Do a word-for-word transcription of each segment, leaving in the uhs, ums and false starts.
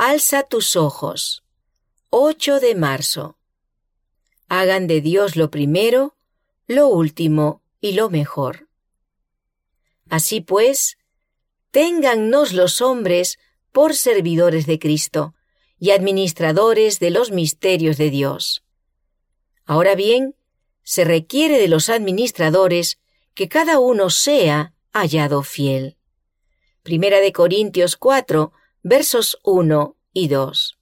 Alza tus ojos. ocho de marzo. Hagan de Dios lo primero, lo último y lo mejor. Así pues, téngannos los hombres por servidores de Cristo y administradores de los misterios de Dios. Ahora bien, se requiere de los administradores que cada uno sea hallado fiel. Primera de Corintios cuatro, versos uno y dos.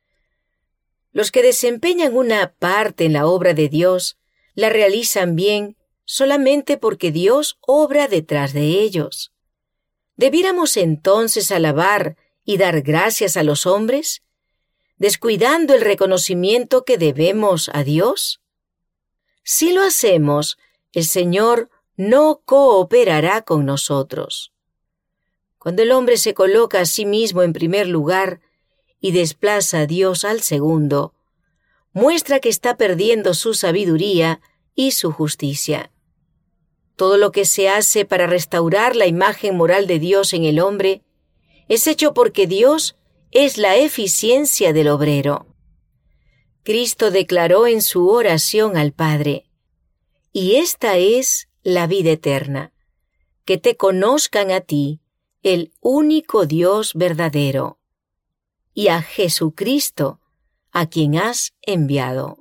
Los que desempeñan una parte en la obra de Dios la realizan bien solamente porque Dios obra detrás de ellos. ¿Debiéramos entonces alabar y dar gracias a los hombres, descuidando el reconocimiento que debemos a Dios? Si lo hacemos, el Señor no cooperará con nosotros. Cuando el hombre se coloca a sí mismo en primer lugar y desplaza a Dios al segundo, muestra que está perdiendo su sabiduría y su justicia. Todo lo que se hace para restaurar la imagen moral de Dios en el hombre es hecho porque Dios es la eficiencia del obrero. Cristo declaró en su oración al Padre: «Y esta es la vida eterna, que te conozcan a ti, el único Dios verdadero, y a Jesucristo, a quien has enviado».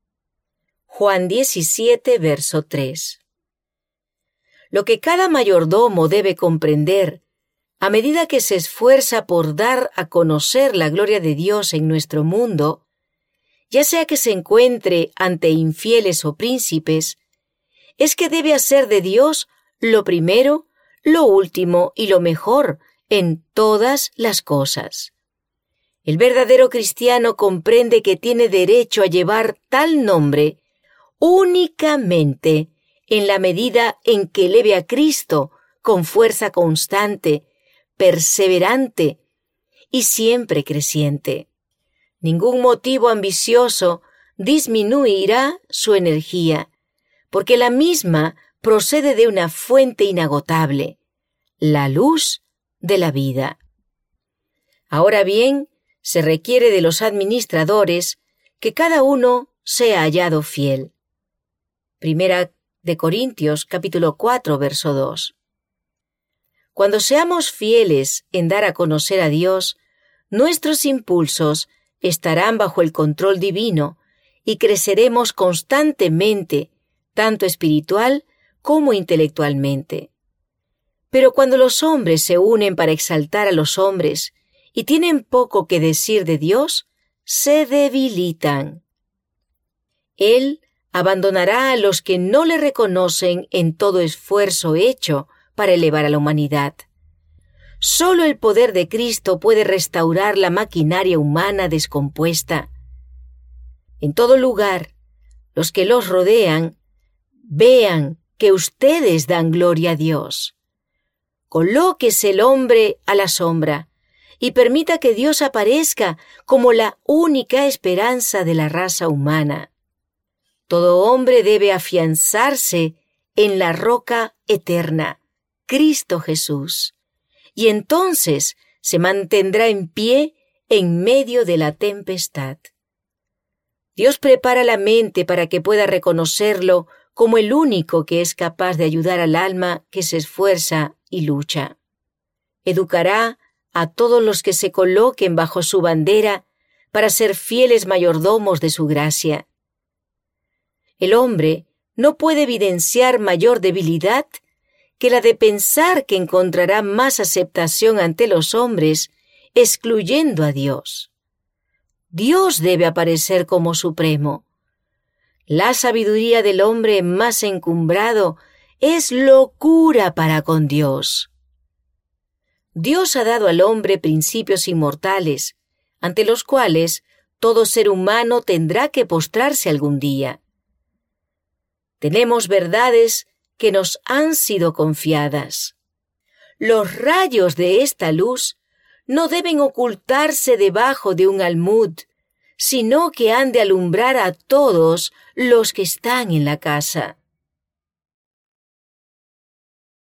Juan diecisiete, verso tres. Lo que cada mayordomo debe comprender, a medida que se esfuerza por dar a conocer la gloria de Dios en nuestro mundo, ya sea que se encuentre ante infieles o príncipes, es que debe hacer de Dios lo primero, lo último y lo mejor en todas las cosas. El verdadero cristiano comprende que tiene derecho a llevar tal nombre únicamente en la medida en que eleve a Cristo con fuerza constante, perseverante y siempre creciente. Ningún motivo ambicioso disminuirá su energía, porque la misma procede de una fuente inagotable, la luz de la vida. Ahora bien, se requiere de los administradores que cada uno sea hallado fiel. Primera de Corintios, capítulo cuatro, verso dos. Cuando seamos fieles en dar a conocer a Dios, nuestros impulsos estarán bajo el control divino y creceremos constantemente, tanto espiritual como intelectualmente. Pero cuando los hombres se unen para exaltar a los hombres y tienen poco que decir de Dios, se debilitan. Él abandonará a los que no le reconocen en todo esfuerzo hecho para elevar a la humanidad. Solo el poder de Cristo puede restaurar la maquinaria humana descompuesta. En todo lugar, los que los rodean vean que ustedes dan gloria a Dios. Colóquese el hombre a la sombra y permita que Dios aparezca como la única esperanza de la raza humana. Todo hombre debe afianzarse en la roca eterna, Cristo Jesús, y entonces se mantendrá en pie en medio de la tempestad. Dios prepara la mente para que pueda reconocerlo como el único que es capaz de ayudar al alma que se esfuerza y lucha. Educará a todos los que se coloquen bajo su bandera para ser fieles mayordomos de su gracia. El hombre no puede evidenciar mayor debilidad que la de pensar que encontrará más aceptación ante los hombres excluyendo a Dios. Dios debe aparecer como supremo. La sabiduría del hombre más encumbrado es locura para con Dios. Dios ha dado al hombre principios inmortales, ante los cuales todo ser humano tendrá que postrarse algún día. Tenemos verdades que nos han sido confiadas. Los rayos de esta luz no deben ocultarse debajo de un almud, sino que han de alumbrar a todos los que están en la casa.